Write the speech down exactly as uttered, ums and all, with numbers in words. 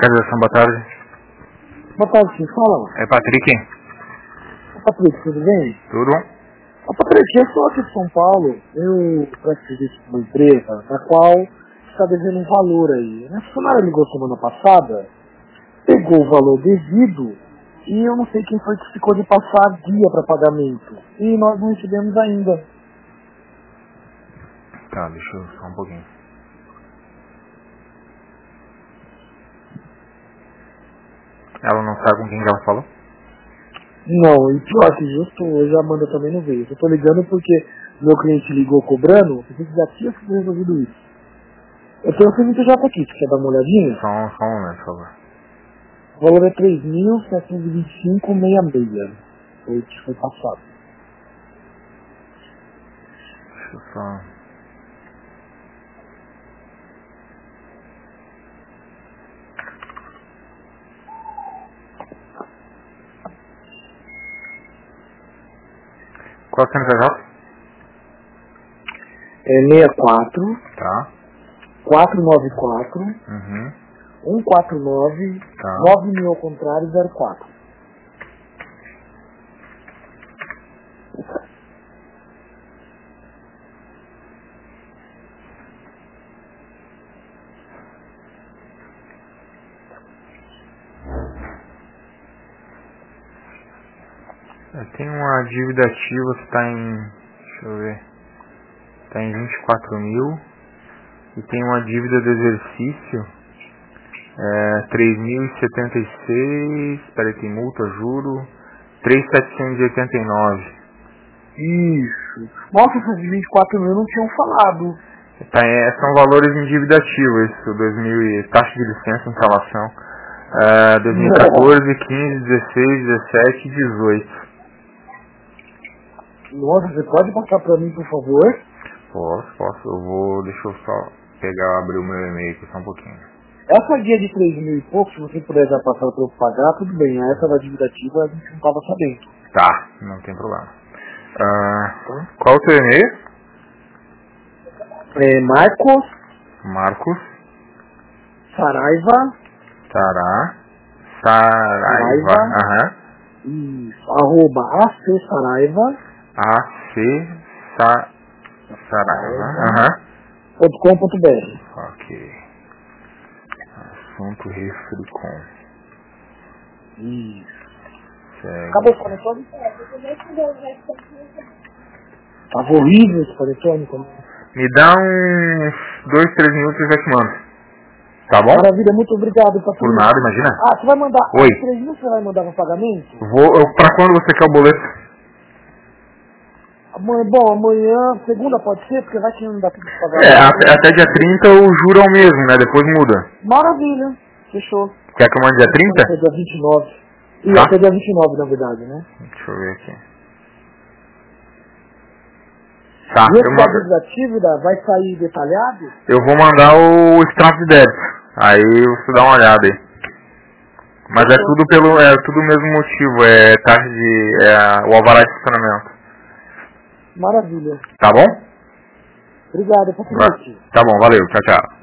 Fiscalização, boa tarde. Boa tarde, quem fala? É Patrick? Ô, Patrick, tudo bem? Tudo? Ô, Patrick, eu sou aqui de São Paulo, eu presto serviço para uma empresa, na qual está devendo um valor aí. A funcionária ligou semana passada, pegou o valor devido, e eu não sei quem foi que ficou de passar dia para pagamento. E nós não recebemos ainda. Tá, deixa eu só um pouquinho. Ela não sabe com quem que ela falou? Não, e pior que justo, hoje a Amanda também não veio. Eu tô ligando porque meu cliente ligou cobrando, eu pensei que já tinha sido resolvido isso. Eu tenho o C N P J aqui, você quer dar uma olhadinha? Só um, só um momento, por favor. O valor é três mil setecentos e vinte e cinco reais e sessenta e seis. Foi o que foi passado. Deixa eu só... Qual é o C N P J? É seis quatro, Tá. quatro nove quatro, Uhum. um quatro nove, Tá. nove mil ao contrário, zero quatro. Tem uma dívida ativa que está em... Deixa eu ver. Está em vinte e quatro mil. E tem uma dívida do exercício. É, três mil e setenta e seis. Espera, tem multa, juro. três mil setecentos e oitenta e nove. Isso. Nossa, essas de vinte e quatro mil não tinham falado. Tá, é, são valores em dívida ativa, isso, dois mil e taxa de licença, instalação. É, dois mil e quatorze, quinze, dezesseis, dezessete e dezoito. Nossa, você pode passar pra mim, por favor? Posso, posso. Eu vou, deixa eu só pegar, abrir o meu e-mail aqui só um pouquinho. Essa guia de três mil e pouco, se você puder já passar para eu pagar, tudo bem. Essa da dívida ativa a gente não estava sabendo. Tá, não tem problema. Ah, Tá? qual o seu e-mail? É Marcos Marcos Saraiva, Sará Saraiva, Saraiva. aham, Isso, arroba AC Saraiva, A C Sa, Saraiva, aham, ponto com ponto br. ok, assunto Refricom, Isso. segue. Acabou o panetone? Tava horrível esse panetone. como- Me dá uns dois, três minutos e eu já te mando, tá bom? Maravilha, muito obrigado, Patrick. Por nada, imagina. Ah, você vai mandar. Oi. Os três mil você vai mandar para pagamento? Vou, eu, pra quando você quer o boleto? Amanhã, bom, amanhã, segunda pode ser, porque vai que não dá tempo de pagar. É, até, até dia trinta o juro é o mesmo, né? Depois muda. Maravilha, fechou. Quer que eu mande dia trinta? Até dia vinte e nove. E Tá. até dia vinte e nove, na verdade, né? Deixa eu ver aqui. Tá, E eu, esse mando, da dívida vai sair detalhado? eu vou mandar o extrato de débito. Aí você dá uma olhada aí. Mas é tudo pelo, é tudo o mesmo motivo, é taxa de, é o alvará de estacionamento. Maravilha. Tá bom? Obrigado, Patrick. Tá bom, valeu, tchau, tchau.